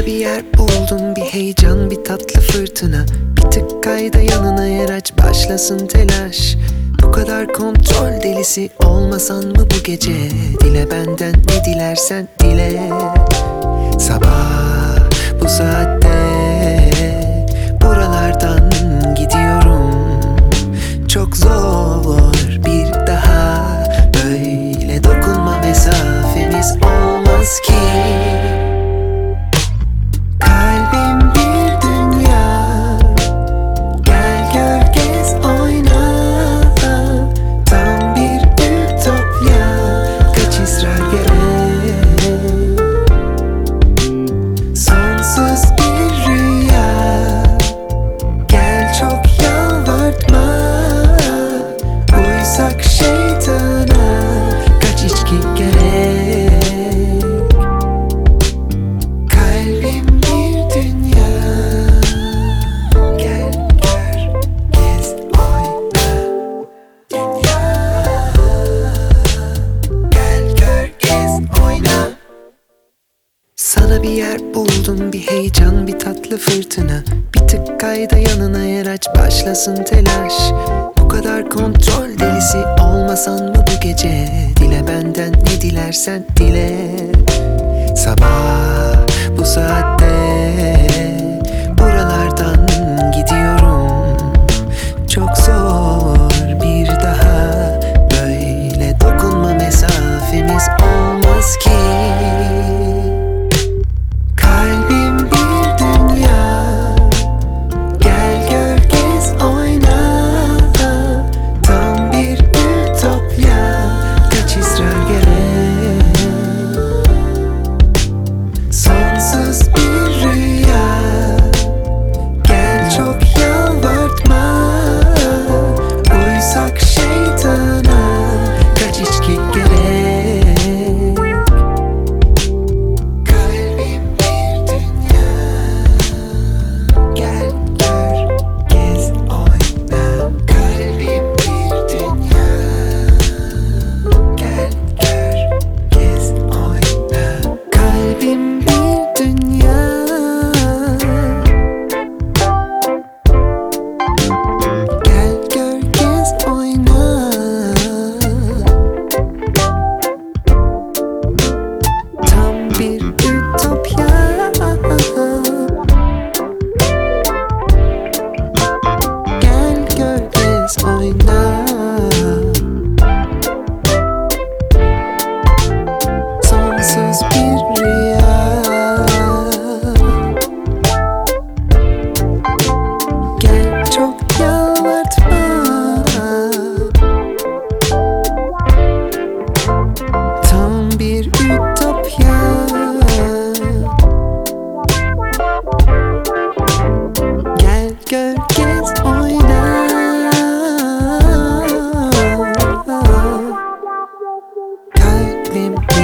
bir yer buldum, bir heyecan, bir tatlı fırtına. Bir tık kayda yanına yer aç, başlasın telaş. Bu kadar kontrol delisi olmasan mı bu gece? Dile benden ne dilersen dile. Sabah bu saatte buralardan gidiyorum. Çok zor bir daha böyle dokunma, mesafemiz olmaz ki. Kalbim bir dünya, gel gör gez oyna. Tam bir ütopya, kaç ısrar gerek. Sonsuz bir rüya, gel çok yalvartma. Uysak şeytana, kaç içki gerek. Kalbim bir dünya, gel gör gez oyna. Dünya, gel gör gez oyna. Sana bir yer buldum, bir heyecan, bir tatlı fırtına. Bir tık kayda yanına yer aç, başlasın telaş. Bu kadar kontrol delisi olmasan mı bu gece? Dile benden ne dilersen dile. Sabah bu saatte buralardan gidiyorum. Çok zor bir daha böyle dokunma, mesafemiz olmaz ki. Kalbim bir dünya, gel gör gez oyna. Tam bir ütopya, kaç ısrar gerek. Sonsuz bir rüya, gel çok yalvartma. Uysak şeytana, kaç içki gerek. Kalbim bir dünya, gel gör gez oyna. Kalbim bir dünya, gel gör gez oyna. Kalbim bir dünya, gel gör gez oyna. Tam bir ütopya, gel gör gez oyna. Sonsuz bir rüya, gel çok yalvartma. Tam bir ütopya, gel gör gez oyna. Kalbim